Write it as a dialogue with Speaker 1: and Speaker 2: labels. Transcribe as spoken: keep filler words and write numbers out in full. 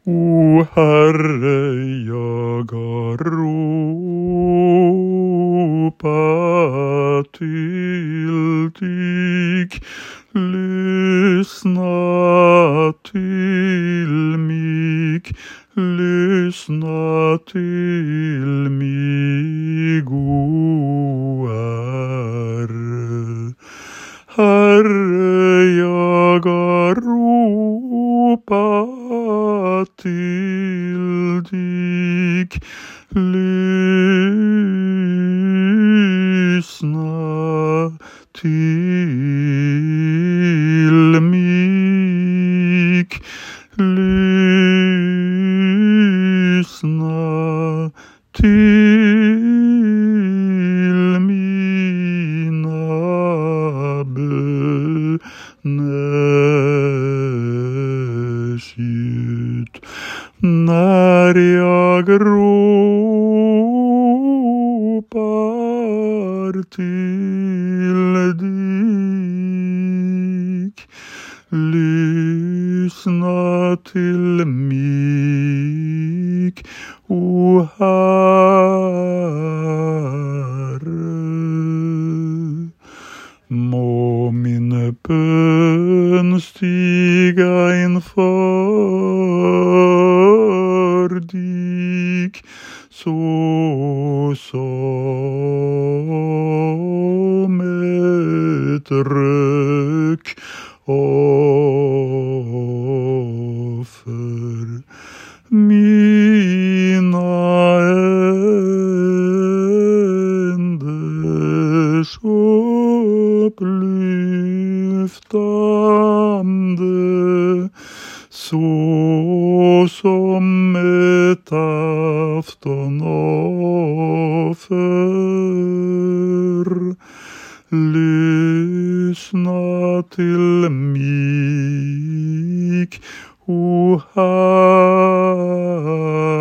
Speaker 1: O Herre, jag har ropat till dig. Lyssna till mig, lyssna till mig, o Herre. Herre, jag har ropat till dig. Lyssna till mig, lyssna till mina böners ljud. När jag ropar till dig, lyssna till mig, o Herre. Må min bön stiga inför dig så som ett rökoffer. Mina änders upplyftande så som ett aftonoffer. Lyssna till mig, o Herre.